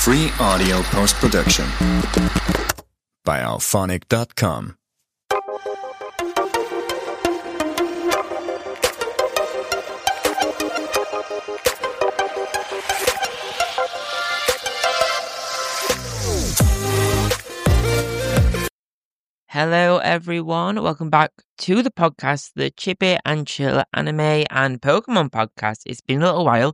Free audio post-production by alphonic.com. Hello everyone, welcome back to the podcast, the Chippy and Chill Anime and Pokemon podcast. It's been a little while,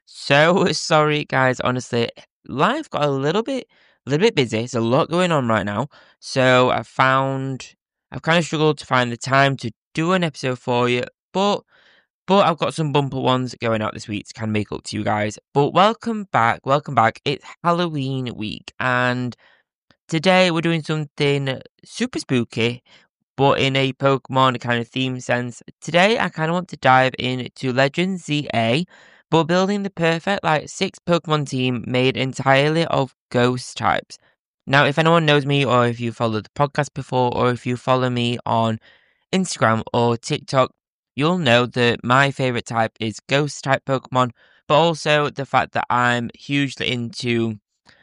so sorry guys, honestly, life got a little bit busy. There's a lot going on right now, so I've kind of struggled to find the time to do an episode for you, but I've got some bumper ones going out this week to kind of make up to you guys. But welcome back, it's Halloween week, and today we're doing something super spooky, but in a Pokemon kind of theme sense. Today I kind of want to dive into Legend ZA, but building the perfect 6 Pokemon team made entirely of ghost types. Now, if anyone knows me, or if you followed the podcast before, or if you follow me on Instagram or TikTok, you'll know that my favourite type is ghost type Pokemon, but also the fact that I'm hugely into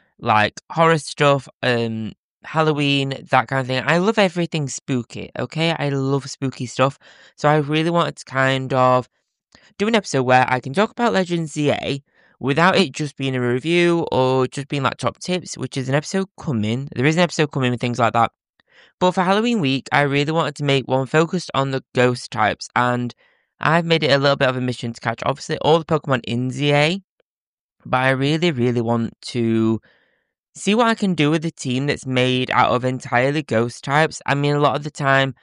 horror stuff, Halloween, that kind of thing. I love everything spooky, okay? I love spooky stuff. So I really wanted to kind of do an episode where I can talk about Legend ZA without it just being a review or just being top tips, which is an episode coming. There is an episode coming with things like that. But for Halloween week, I really wanted to make one focused on the ghost types, and I've made it a little bit of a mission to catch, obviously, all the Pokemon in ZA, but I really, really want to see what I can do with a team that's made out of entirely ghost types. I mean, a lot of the time,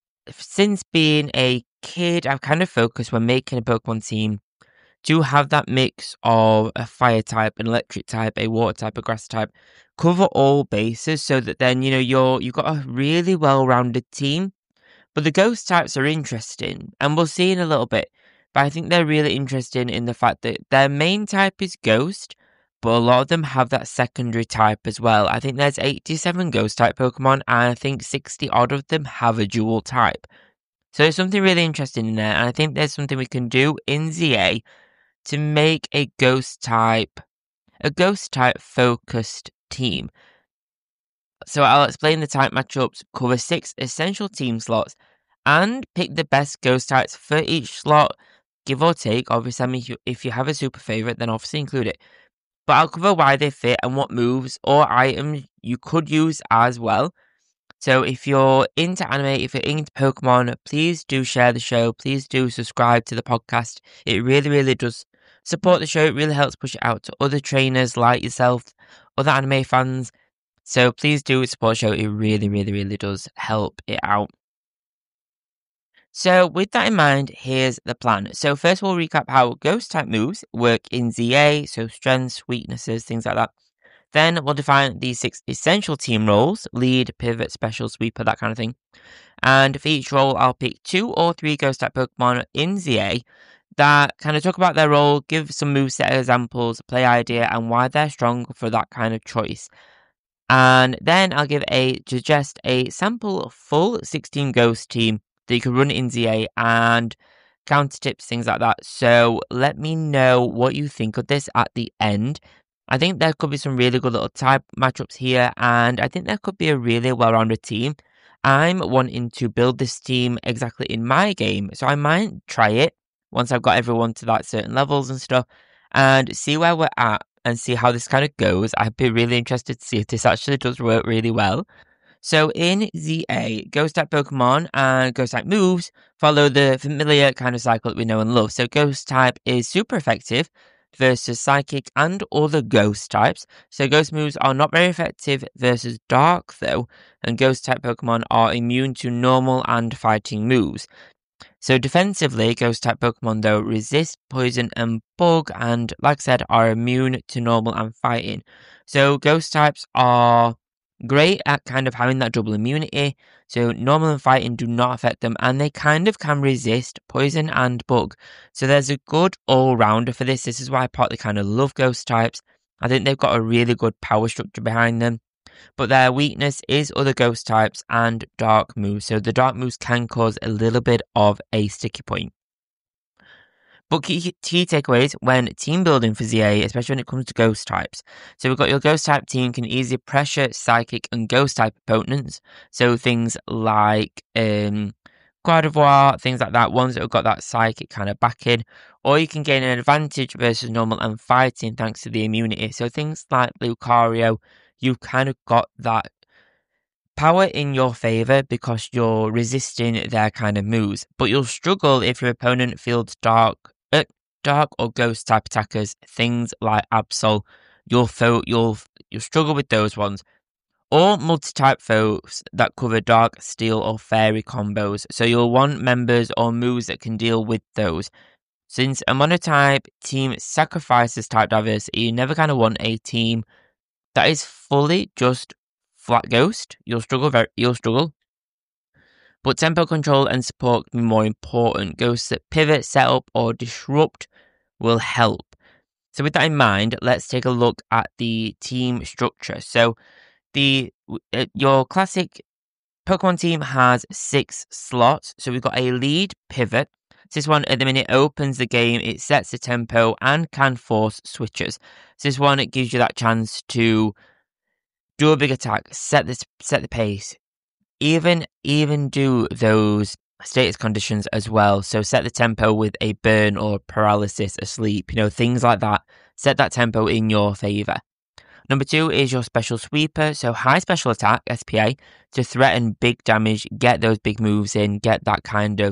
since being a kid, I've kind of focused when making a Pokemon team to have that mix of a fire type, an electric type, a water type, a grass type, cover all bases so that then, you've got a really well-rounded team. But the ghost types are interesting, and we'll see in a little bit, but I think they're really interesting in the fact that their main type is ghost, but a lot of them have that secondary type as well. I think there's 87 ghost type Pokemon, and I think 60 odd of them have a dual type. So there's something really interesting in there, and I think there's something we can do in ZA to make a ghost type focused team. So I'll explain the type matchups, cover 6 essential team slots, and pick the best ghost types for each slot, give or take. Obviously, I mean, if you have a super favorite, then obviously include it. But I'll cover why they fit and what moves or items you could use as well. So if you're into anime, if you're into Pokemon, please do share the show. Please do subscribe to the podcast. It really, really does support the show. It really helps push it out to other trainers like yourself, other anime fans. So please do support the show. It really, really, really does help it out. So with that in mind, here's the plan. So first we'll recap how ghost type moves work in ZA, so strengths, weaknesses, things like that. Then we'll define the 6 essential team roles, lead, pivot, special, sweeper, that kind of thing. And for each role, I'll pick 2 or 3 ghost type Pokemon in ZA that kind of talk about their role, give some moveset examples, play idea, and why they're strong for that kind of choice. And then I'll suggest a sample full 16 ghost team that you can run in ZA and counter tips, things like that. So let me know what you think of this at the end. I think there could be some really good little type matchups here, and I think there could be a really well-rounded team. I'm wanting to build this team exactly in my game, so I might try it once I've got everyone to that certain levels and stuff, and see where we're at and see how this kind of goes. I'd be really interested to see if this actually does work really well. So in ZA, ghost type Pokemon and ghost type moves follow the familiar kind of cycle that we know and love. So ghost type is super effective versus psychic and other ghost types. So ghost moves are not very effective versus dark though, and ghost type Pokemon are immune to normal and fighting moves. So defensively, ghost type Pokemon though resist poison and bug, and like I said, are immune to normal and fighting. So ghost types are great at kind of having that double immunity, so normal and fighting do not affect them, and they kind of can resist poison and bug. So there's a good all-rounder for this. This is why I partly kind of love ghost types. I think they've got a really good power structure behind them, but their weakness is other ghost types and dark moves, so the dark moves can cause a little bit of a sticky point. But key takeaways when team building for ZA, especially when it comes to ghost types. So we've got your ghost type team can easily pressure psychic and ghost type opponents. So things like Gardevoir, things like that, ones that have got that psychic kind of backing. Or you can gain an advantage versus normal and fighting thanks to the immunity. So things like Lucario, you've kind of got that power in your favour because you're resisting their kind of moves. But you'll struggle if your opponent fields dark or ghost type attackers, things like Absol. You'll struggle with those ones. Or multi-type foes that cover dark, steel, or fairy combos. So you'll want members or moves that can deal with those. Since a monotype team sacrifices type diversity, you never kind of want a team that is fully just flat ghost. You'll struggle. But tempo control and support can be more important. Ghosts that pivot, set up, or disrupt will help. So with that in mind, let's take a look at the team structure. So your classic Pokemon team has 6 slots. So we've got a lead pivot. This one at the minute opens the game, it sets the tempo and can force switches. So this one, it gives you that chance to do a big attack, set the pace, even do those status conditions as well. So set the tempo with a burn or paralysis, asleep, things like that. Set that tempo in your favour. Number 2 is your special sweeper, so high special attack, SPA, to threaten big damage, get those big moves in, get that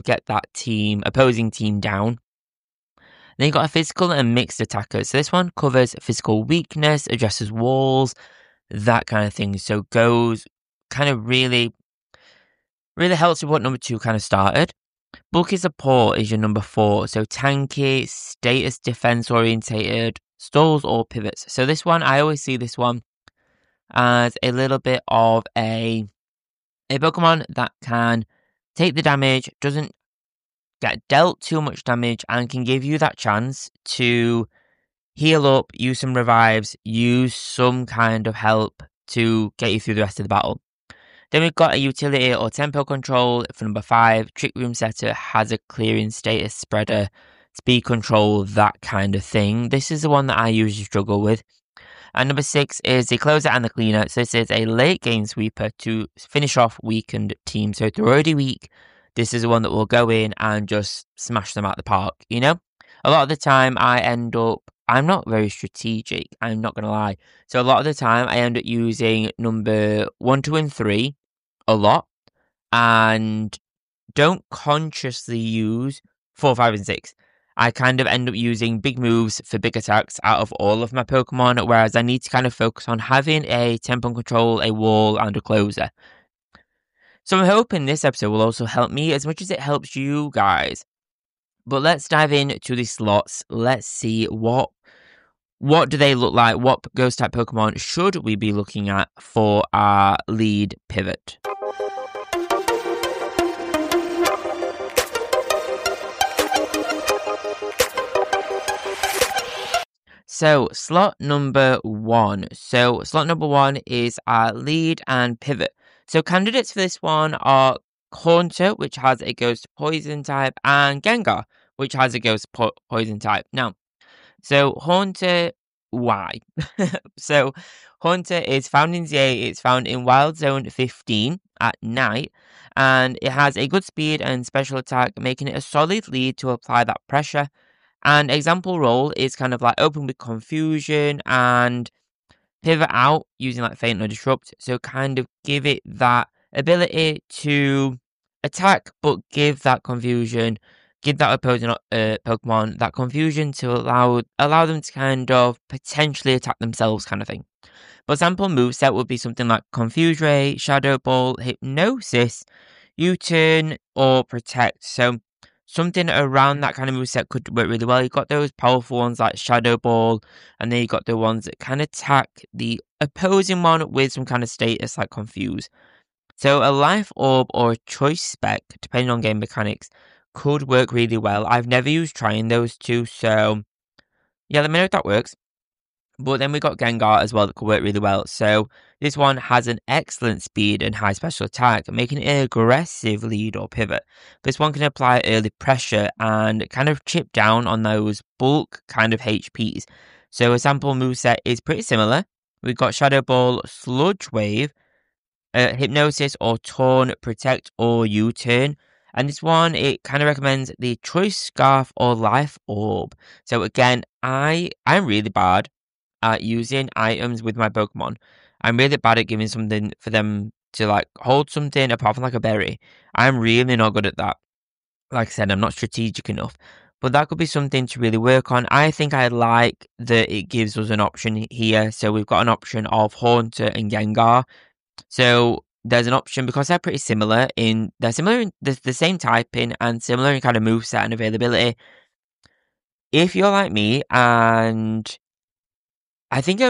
opposing team down. Then you've got a physical and mixed attacker, so this one covers physical weakness, addresses walls, that kind of thing. So goes kind of really helps with what number 2 kind of started. Bulky support is your number 4, so tanky, status defense orientated, stalls or pivots. So this one, I always see this one as a little bit of a Pokemon that can take the damage, doesn't get dealt too much damage, and can give you that chance to heal up, use some revives, use some kind of help to get you through the rest of the battle. Then we've got a utility or tempo control for number 5. Trick Room Setter has a clearing, status spreader, speed control, that kind of thing. This is the one that I usually struggle with. And number 6 is the closer and the cleaner. So this is a late game sweeper to finish off weakened teams. So if they're already weak, this is the one that will go in and just smash them out the park, A lot of the time I'm not very strategic, I'm not going to lie. So a lot of the time I end up using number 1, 2, and 3 a lot, and don't consciously use 4, 5, and 6. I kind of end up using big moves for big attacks out of all of my Pokemon, whereas I need to kind of focus on having a tempo control, a wall, and a closer. So I'm hoping this episode will also help me as much as it helps you guys. But let's dive into the slots. Let's see what do they look like? What ghost type Pokemon should we be looking at for our lead pivot? So slot number 1. So slot number 1 is our lead and pivot. So candidates for this one are Haunter, which has a ghost poison type, and Gengar, which has a ghost poison type. Now, so Haunter, why? So Haunter is found in ZA, it's found in Wild Zone 15 at night, and it has a good speed and special attack, making it a solid lead to apply that pressure. And example role is kind of like open with confusion and pivot out using like feint or disrupt. So kind of give it that ability to attack, but give that confusion, give that opposing Pokemon that confusion to allow them to kind of potentially attack themselves, kind of thing. For example, moveset would be something like Confuse Ray, Shadow Ball, Hypnosis, U-Turn, or Protect. So something around that kind of moveset could work really well. You've got those powerful ones like Shadow Ball, and then you've got the ones that kind of attack the opposing one with some kind of status like Confuse. So a Life Orb or a Choice Spec, depending on game mechanics, could work really well. I've never used trying those two, so yeah, let me know if that works. But then we got Gengar as well that could work really well. So this one has an excellent speed and high special attack, making it an aggressive lead or pivot. This one can apply early pressure and kind of chip down on those bulk kind of HPs. So a sample moveset is pretty similar. We've got Shadow Ball, Sludge Wave, Hypnosis or Taunt, Protect or U-Turn. And this one, it kind of recommends the Choice Scarf or Life Orb. So again, I'm really bad at using items with my Pokemon. I'm really bad at giving something for them to like hold something apart from like a berry. I'm really not good at that. Like I said, I'm not strategic enough. But that could be something to really work on. I think I like that it gives us an option here. So we've got an option of Haunter and Gengar. So there's an option because they're pretty similar they're similar in the same typing and similar in kind of moveset and availability. If you're like me, and I think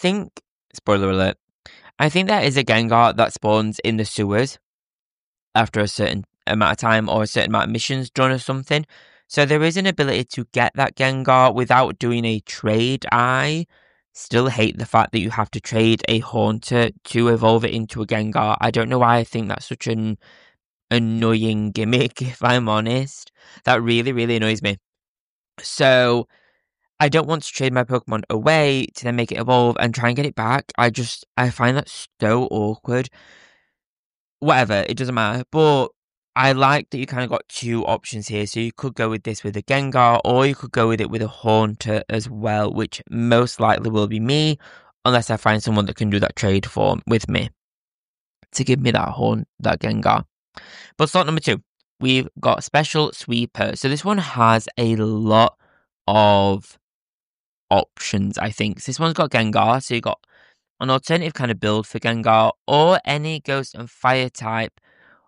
spoiler alert, I think there is a Gengar that spawns in the sewers after a certain amount of time or a certain amount of missions done or something. So there is an ability to get that Gengar without doing a trade. I still hate the fact that you have to trade a Haunter to evolve it into a Gengar. I don't know why I think that's such an annoying gimmick, if I'm honest. That really, really annoys me. So I don't want to trade my Pokemon away to then make it evolve and try and get it back. I find that so awkward. Whatever, it doesn't matter. But I like that you kind of got two options here. So you could go with this with a Gengar, or you could go with it with a Haunter as well, which most likely will be me, unless I find someone that can do that trade with me to give me that Gengar. But slot number 2, we've got Special Sweeper. So this one has a lot of options, I think. So this one's got Gengar, so you got an alternative kind of build for Gengar, or any Ghost and Fire type,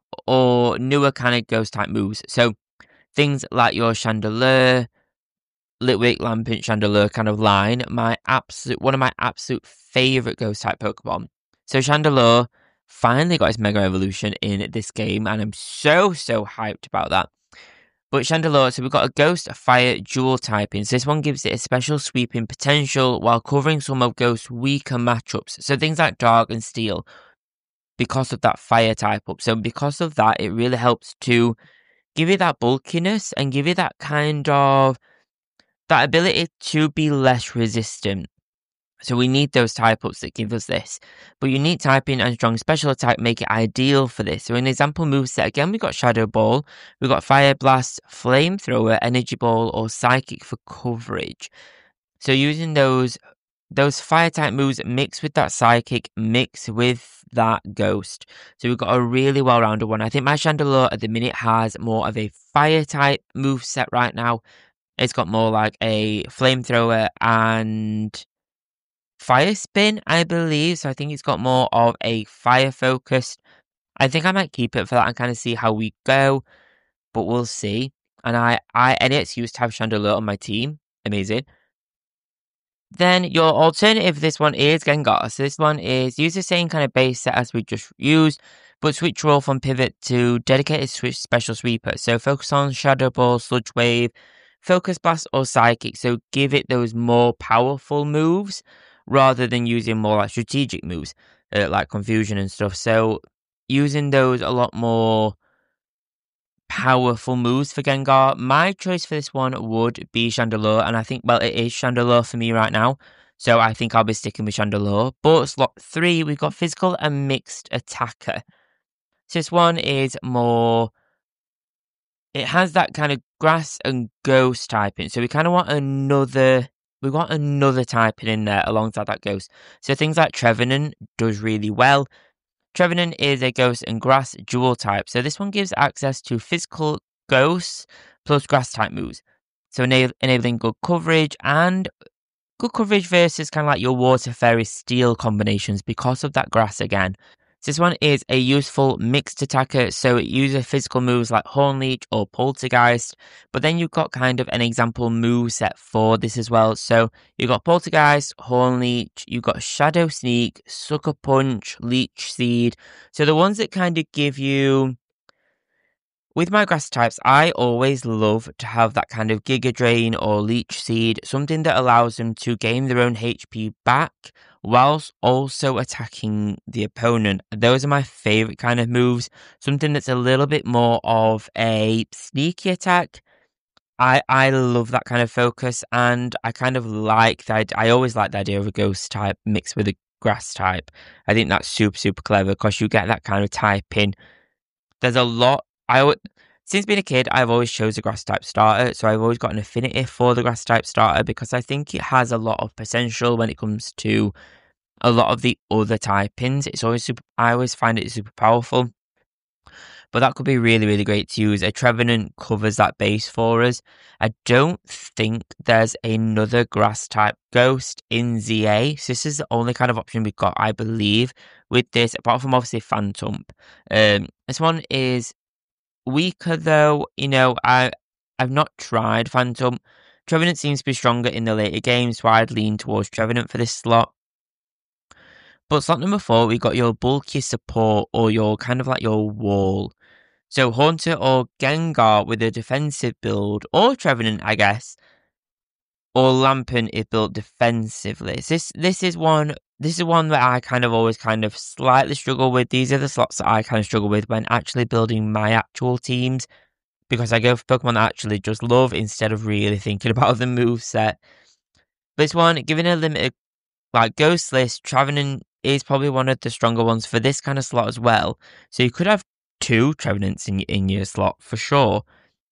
or newer kind of Ghost type moves. So things like your Chandelure, Litwick, Lampent, Chandelure kind of line. One of my absolute favorite Ghost type Pokemon. So Chandelure finally got its Mega Evolution in this game, and I'm so hyped about that. But Chandelure, so we've got a Ghost, a Fire, dual typing. So this one gives it a special sweeping potential while covering some of Ghost's weaker matchups. So things like Dark and Steel, because of that Fire type up. So because of that, it really helps to give it that bulkiness and give it that kind of, that ability to be less resistant. So we need those type ups that give us this. But unique typing and strong special attack make it ideal for this. So in example moveset, again, we've got Shadow Ball, we've got Fire Blast, Flamethrower, Energy Ball, or Psychic for coverage. So using those Fire type moves mixed with that Psychic, mixed with that Ghost. So we've got a really well-rounded one. I think my Chandelure at the minute has more of a Fire type moveset right now. It's got more like a Flamethrower and Fire Spin, I believe. So I think it's got more of a fire focused. I think I might keep it for that and kind of see how we go, but we'll see. And any excuse to have Chandelure on my team, amazing. Then your alternative for this one is Gengar. So this one is use the same kind of base set as we just used, but switch role from pivot to dedicated special sweeper. So focus on Shadow Ball, Sludge Wave, Focus Blast, or Psychic. So give it those more powerful moves rather than using more like strategic moves like Confusion and stuff. So using those a lot more powerful moves for Gengar. My choice for this one would be Chandelure, and I think, well, it is Chandelure for me right now. So I think I'll be sticking with Chandelure. But slot 3, we've got Physical and Mixed Attacker. So this one is more, it has that kind of grass and ghost typing. So we kind of want another typing in there alongside that ghost. So things like Trevenant does really well. Trevenant is a ghost and grass dual type. So this one gives access to physical ghosts plus grass type moves. So enabling good coverage versus kind of like your water fairy steel combinations because of that grass again. So this one is a useful mixed attacker, so it uses physical moves like Horn Leech or Poltergeist, but then you've got kind of an example move set for this as well. So you've got Poltergeist, Horn Leech, you've got Shadow Sneak, Sucker Punch, Leech Seed. So the ones that kind of give you With my grass types, I always love to have that kind of Giga Drain or Leech Seed, something that allows them to gain their own HP back whilst also attacking the opponent. Those are my favourite kind of moves, something that's a little bit more of a sneaky attack. I love that kind of focus, and I kind of like that. I always like the idea of a ghost type mixed with a grass type. I think that's super, super clever because you get that kind of typing. There's a lot. Since being a kid, I've always chose a grass type starter, so I've always got an affinity for the grass type starter because I think it has a lot of potential when it comes to a lot of the other typings. I always find it super powerful, but that could be really, really great to use. A Trevenant covers that base for us. I don't think there's another grass type ghost in ZA, so this is the only kind of option we've got, I believe, with this, apart from obviously Phantom. This one is weaker though. I've not tried Phantom. Trevenant seems to be stronger in the later games, so I'd lean towards Trevenant for this slot. But slot number 4, we got your bulky support, or your kind of like your wall. So Haunter or Gengar with a defensive build, or Trevenant, I guess, or Lampin if built defensively. So this is one that I kind of always kind of slightly struggle with. These are the slots that I kind of struggle with when actually building my actual teams, because I go for Pokemon that I actually just love instead of really thinking about the moveset. This one, given a limited like Ghost List, Trevenant is probably one of the stronger ones for this kind of slot as well. So you could have 2 Trevenants in your slot for sure.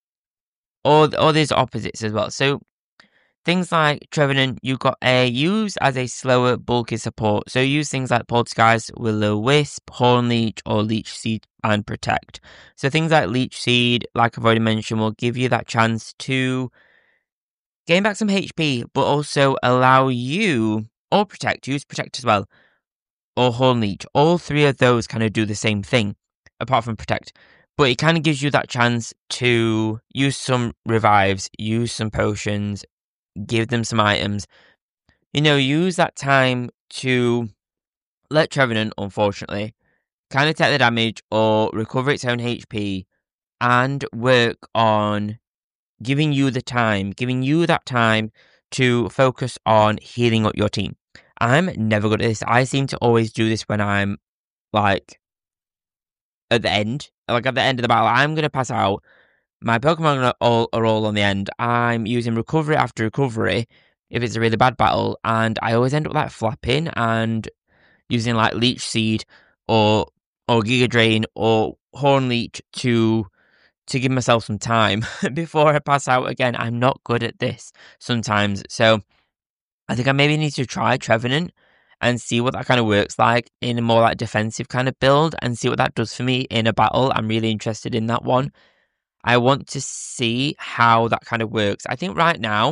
Or there's opposites as well. So things like Trevenant, you got a use as a slower, bulky support. So use things like Poltergeist, Will-O-Wisp, Horn Leech, or Leech Seed and Protect. So things like Leech Seed, like I've already mentioned, will give you that chance to gain back some HP, but also allow you, or use Protect as well, or Horn Leech. All 3 of those kind of do the same thing, apart from Protect. But it kind of gives you that chance to use some revives, use some potions, give them some items. Use that time to let Trevenant, unfortunately, kind of take the damage or recover its own HP and work on giving you that time to focus on healing up your team. I'm never good at this. I seem to always do this when I'm like at the end of the battle. I'm going to pass out. My Pokemon are all on the end. I'm using recovery after recovery if it's a really bad battle, and I always end up like flapping and using like Leech Seed or Giga Drain or Horn Leech to give myself some time before I pass out again. I'm not good at this sometimes, so I think I maybe need to try Trevenant and see what that kind of works like in a more like defensive kind of build and see what that does for me in a battle. I'm really interested in that one. I want to see how that kind of works. I think right now,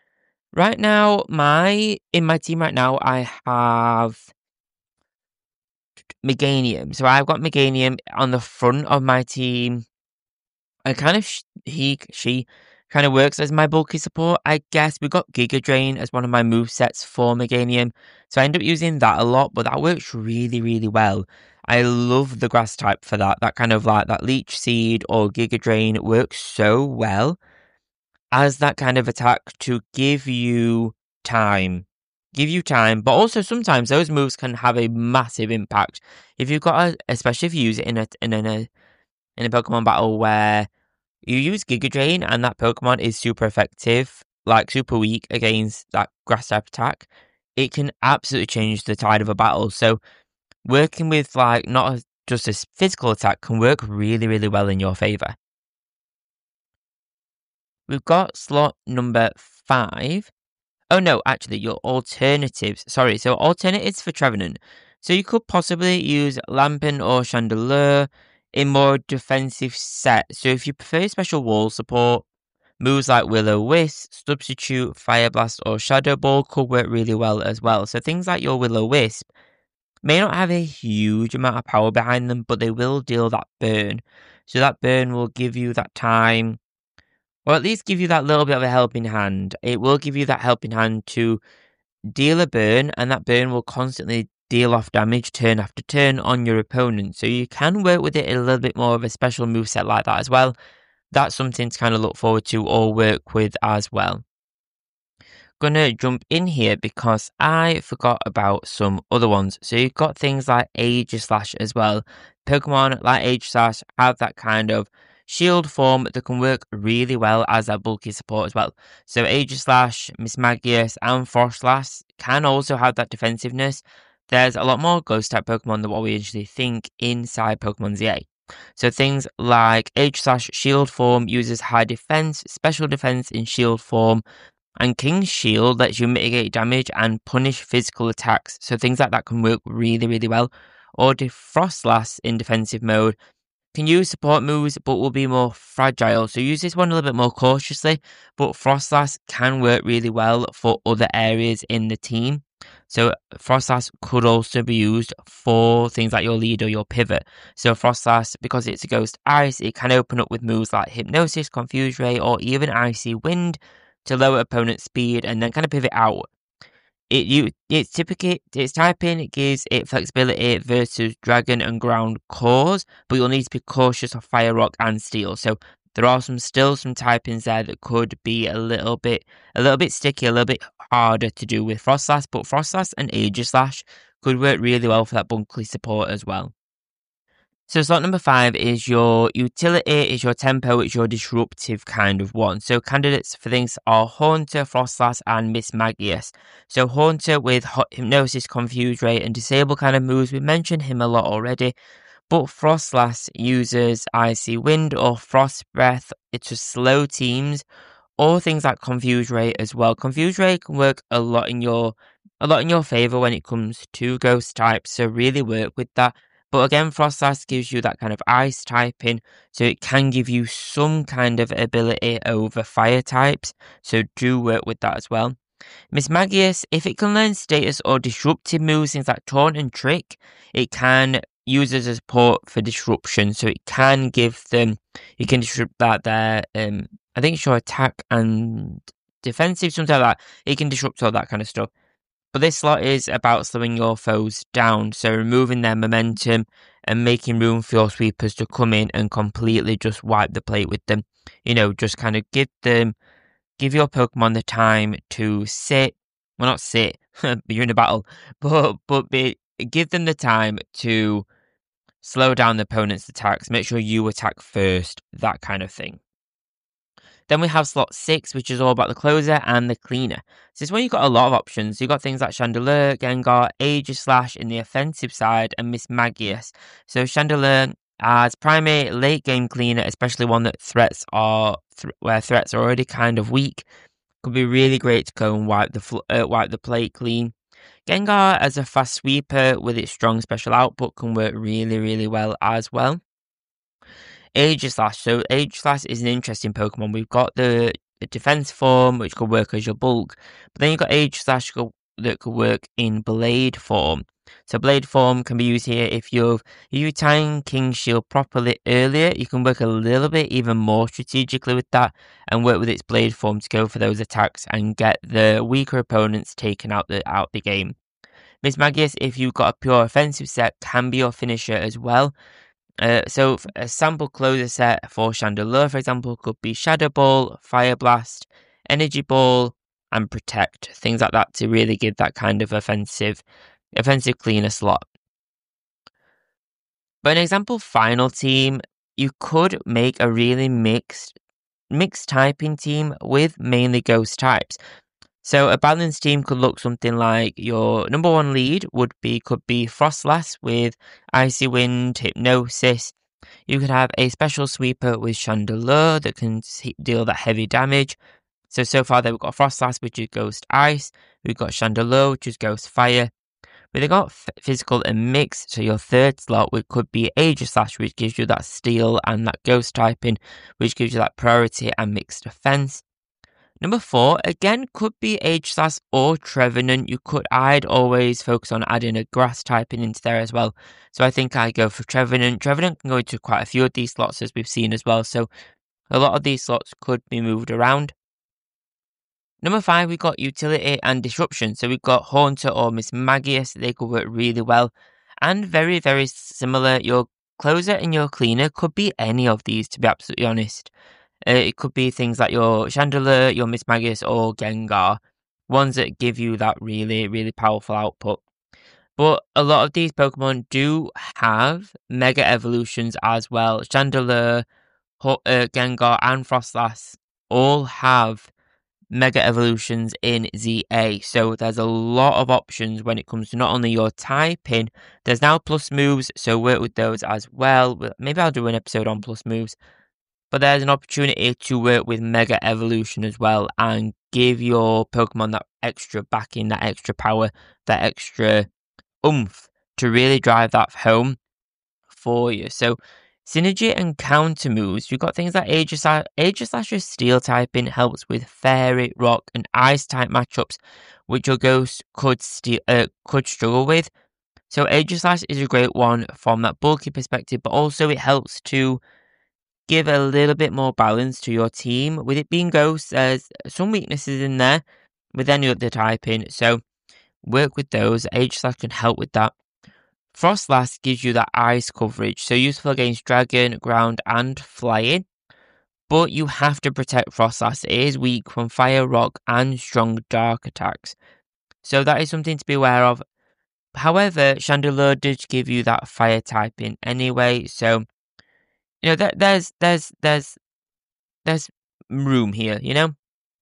in my team right now, I have Meganium. So I've got Meganium on the front of my team. And kind of she kind of works as my bulky support, I guess. We got Giga Drain as one of my movesets for Meganium, so I end up using that a lot, but that works really, really well. I love the grass type for that. That kind of like that Leech Seed or Giga Drain works so well as that kind of attack to give you time, but also sometimes those moves can have a massive impact. If you've got especially if you use it in a Pokemon battle where you use Giga Drain and that Pokemon is super effective, like super weak against that grass type attack, it can absolutely change the tide of a battle. So working with like not just a physical attack can work really, really well in your favour. We've got slot number 5. Oh no, actually your alternatives. Sorry, so alternatives for Trevenant. So you could possibly use Lampin or Chandelure in more defensive set. So if you prefer special wall support, moves like Will-O-Wisp, Substitute, Fire Blast, or Shadow Ball could work really well as well. So things like your Will-O-Wisp may not have a huge amount of power behind them, but they will deal that burn. So that burn will give you that time, or at least give you that little bit of a helping hand. It will give you that helping hand to deal a burn, and that burn will constantly deal off damage turn after turn on your opponent. So you can work with it in a little bit more of a special moveset like that as well. That's something to kind of look forward to or work with as well. Gonna jump in here because I forgot about some other ones. So you've got things like Aegislash as well. Pokemon like Aegislash have that kind of shield form that can work really well as a bulky support as well. So Aegislash, Mismagius, and Frostlass can also have that defensiveness. There's a lot more ghost type Pokemon than what we usually think inside Pokemon ZA. So things like Aegislash shield form uses high defense, special defense in shield form, and King's Shield lets you mitigate damage and punish physical attacks. So things like that can work really, really well. Or Frostlass in defensive mode can use support moves but will be more fragile. So use this one a little bit more cautiously. But Frostlass can work really well for other areas in the team. So Frostlass could also be used for things like your lead or your pivot. So Frostlass, because it's a Ghost Ice, it can open up with moves like Hypnosis, Confuse Ray, or even Icy Wind to lower opponent's speed and then kind of pivot out. It's typing, it gives it flexibility versus Dragon and Ground cores, but you'll need to be cautious of Fire, Rock, and Steel. So there are still some typings there that could be a little bit sticky, a little bit harder to do with Frostlass, but Frostlass and Aegislash could work really well for that bulky support as well. So slot number 5 is your utility, is your tempo, it's your disruptive kind of one. So candidates for things are Haunter, Frostlass, and Mismagius. So Haunter with Hypnosis, Confuse Ray, and Disable kind of moves. We mentioned him a lot already. But Frostlass uses Icy Wind or Frost Breath to slow teams, or things like Confuse Ray as well. Confuse Ray can work a lot in your favor when it comes to ghost types, so really work with that. But again, Frostlass gives you that kind of ice typing, so it can give you some kind of ability over fire types, so do work with that as well. Mismagius, if it can learn status or disruptive moves, things like Taunt and Trick, it can use as a support for disruption, so it can give them, you can disrupt that their, I think it's your attack and defensive, something like that. It can disrupt all that kind of stuff. But this slot is about slowing your foes down, so removing their momentum and making room for your sweepers to come in and completely just wipe the plate with them. Just kind of give your Pokemon the time to sit. Well, not sit, you're in a battle, but give them the time to slow down the opponent's attacks, make sure you attack first, that kind of thing. Then we have slot 6, which is all about the closer and the cleaner. So this is where you've got a lot of options. You've got things like Chandelure, Gengar, Aegislash in the offensive side, and Mismagius. So Chandelure as primary late game cleaner, especially one that where threats are already kind of weak, could be really great to go and wipe the plate clean. Gengar as a fast sweeper with its strong special output can work really, really well as well. Aegislash. So Aegislash is an interesting Pokemon. We've got the defense form, which could work as your bulk, but then you've got Aegislash that could work in blade form. So blade form can be used here if you tying King's Shield properly earlier. You can work a little bit even more strategically with that and work with its blade form to go for those attacks and get the weaker opponents taken out the game. Mismagius, if you've got a pure offensive set, can be your finisher as well. So a sample closer set for Chandelure, for example, could be Shadow Ball, Fire Blast, Energy Ball, and Protect. Things like that to really give that kind of offensive cleaner slot. But an example final team, you could make a really mixed typing team with mainly ghost types. So a balanced team could look something like your number 1 lead could be Frostlass with Icy Wind, Hypnosis. You could have a special sweeper with Chandelure that can deal that heavy damage. So far we've got Frostlass, which is Ghost Ice. We've got Chandelure, which is Ghost Fire. We've got physical and mixed, so your third slot could be Aegislash, which gives you that steel and that ghost typing, which gives you that priority and mixed defense. Number 4, again, could be Aegislash or Trevenant. I'd always focus on adding a grass typing into there as well. So I think I go for Trevenant. Trevenant can go into quite a few of these slots as we've seen as well. So a lot of these slots could be moved around. Number 5, we've got utility and disruption. So we've got Haunter or Mismagius. They could work really well. And very, very similar. Your closer and your cleaner could be any of these, to be absolutely honest. It could be things like your Chandelure, your Mismagius, or Gengar. Ones that give you that really, really powerful output. But a lot of these Pokemon do have Mega Evolutions as well. Chandelure, Gengar, and Frostlass all have Mega Evolutions in ZA. So there's a lot of options when it comes to not only your typing, there's now plus moves, so work with those as well. Maybe I'll do an episode on plus moves. But there's an opportunity to work with Mega Evolution as well and give your Pokemon that extra backing, that extra power, that extra oomph to really drive that home for you. So synergy and counter moves, you've got things like Aegislash's steel typing helps with fairy, rock, and ice type matchups, which your ghost could struggle with. So Aegislash is a great one from that bulky perspective, but also it helps to give a little bit more balance to your team. With it being ghost, there's some weaknesses in there with any other typing, so work with those. Aegislash can help with that. Frostlass gives you that ice coverage, so useful against dragon, ground, and flying. But you have to protect Frostlass. It is weak from fire, rock, and strong dark attacks. So that is something to be aware of. However, Chandelure does give you that fire typing anyway, so you know there's room here, you know.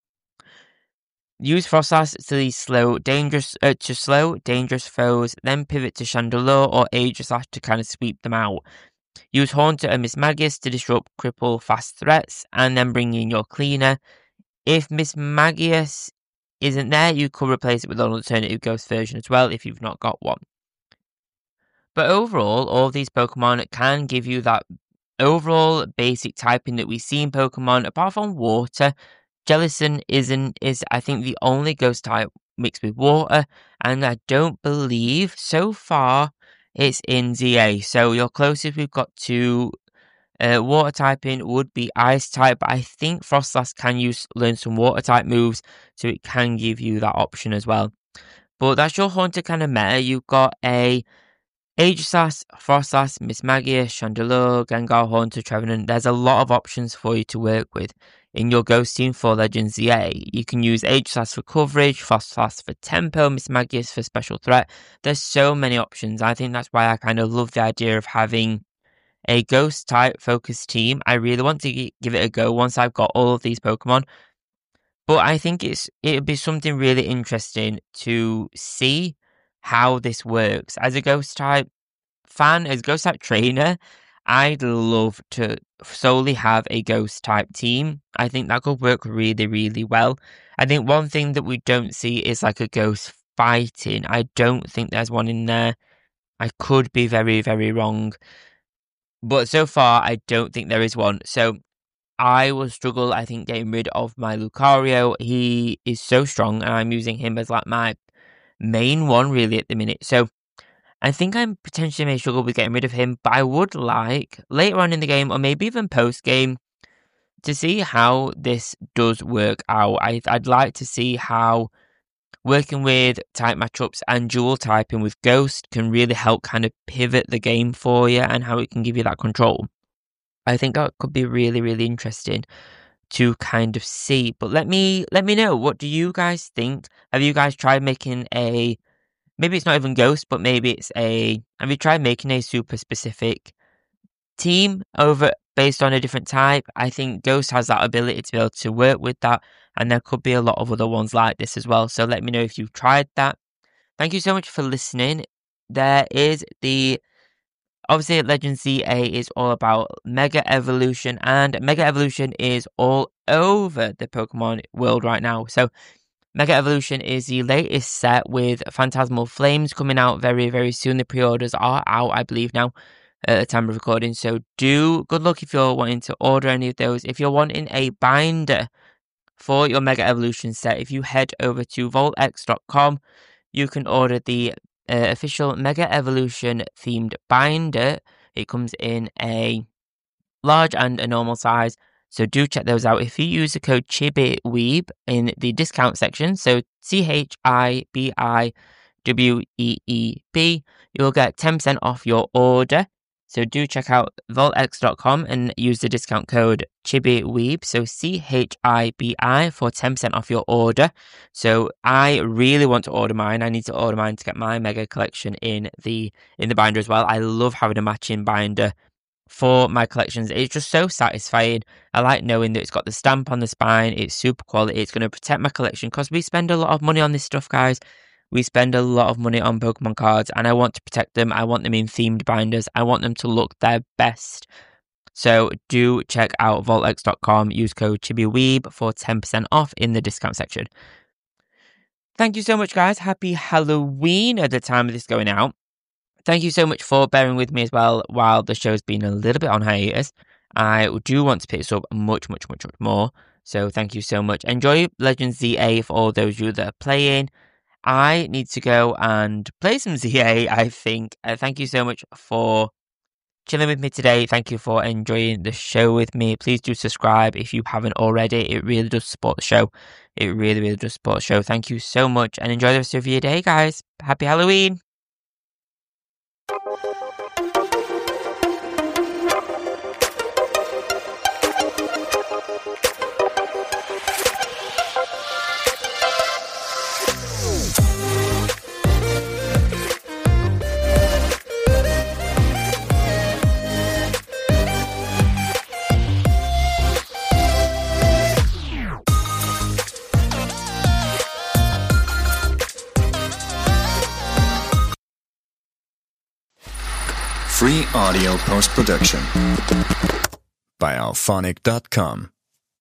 Use Frostlass to slow dangerous foes, then pivot to Chandelure or Aegislash to kind of sweep them out. Use Haunter and Mismagius to disrupt, cripple fast threats, and then bring in your cleaner. If Mismagius isn't there, you could replace it with an alternative ghost version as well if you've not got one. But overall, all of these Pokemon can give you that overall basic typing that we see in Pokemon, apart from water. Jellicent is I think the only ghost type mixed with water, and I don't believe so far it's in ZA. So your closest we've got to water typing would be ice type, but I think Frostlass can learn some water type moves, so it can give you that option as well. But that's your Haunter kind of meta. You've got a Aegislash, Frostlass, Mismagius, Chandelure, Gengar, Haunter, Trevenant. There's a lot of options for you to work with in your Ghost Team for Legends ZA. You can use Aegislash for coverage, Frostlass for tempo, Mismagius for special threat. There's so many options. I think that's why I kind of love the idea of having a Ghost type focused team. I really want to give it a go once I've got all of these Pokemon. But I think it'd be something really interesting to see how this works. As a Ghost type fan, as a Ghost type trainer, I'd love to solely have a Ghost type team. I think that could work really, really well. I think one thing that we don't see is like a Ghost fighting. I don't think there's one in there. I could be very, very wrong. But so far, I don't think there is one. So I will struggle, I think, getting rid of my Lucario. He is so strong, and I'm using him as like my main one really at the minute. So I think I potentially may struggle with getting rid of him, but I would like later on in the game, or maybe even post game, to see how this does work out. I'd like to see how working with type matchups and dual typing with Ghost can really help kind of pivot the game for you, and how it can give you that control. I think that could be really, really interesting to kind of see. But let me know, what do you guys think? Have you guys tried making maybe it's not even Ghost, but maybe it's have you tried making a super specific team based on a different type? I think Ghost has that ability to be able to work with that, and there could be a lot of other ones like this as well. So let me know if you've tried that. Thank you so much for listening. There is obviously, Legends ZA is all about Mega Evolution, and Mega Evolution is all over the Pokemon world right now. So Mega Evolution is the latest set with Phantasmal Flames coming out very, very soon. The pre-orders are out, I believe, now at the time of recording. So good luck if you're wanting to order any of those. If you're wanting a binder for your Mega Evolution set, if you head over to voltx.com, you can order the official Mega Evolution themed binder. It comes in a large and a normal size. So do check those out. If you use the code CHIBIWEEB in the discount section, so CHIBIWEEB, you'll get 10% off your order. So do check out vaultx.com and use the discount code CHIBIWEEB, so CHIBI, for 10% off your order. So I really want to order mine. I need to order mine to get my mega collection in the binder as well. I love having a matching binder for my collections. It's just so satisfying. I like knowing that it's got the stamp on the spine. It's super quality. It's going to protect my collection because we spend a lot of money on this stuff, guys. We spend a lot of money on Pokemon cards, and I want to protect them. I want them in themed binders. I want them to look their best. So do check out vaultx.com. Use code CHIBIWEEB for 10% off in the discount section. Thank you so much, guys. Happy Halloween at the time of this going out. Thank you so much for bearing with me as well while the show's been a little bit on hiatus. I do want to pick this up much more. So thank you so much. Enjoy Legends ZA for all those of you that are playing. I need to go and play some ZA, I think. Thank you so much for chilling with me today. Thank you for enjoying the show with me. Please do subscribe if you haven't already. It really does support the show. It really does support the show. Thank you so much and enjoy the rest of your day, guys. Happy Halloween. Free audio post-production by alphonic.com.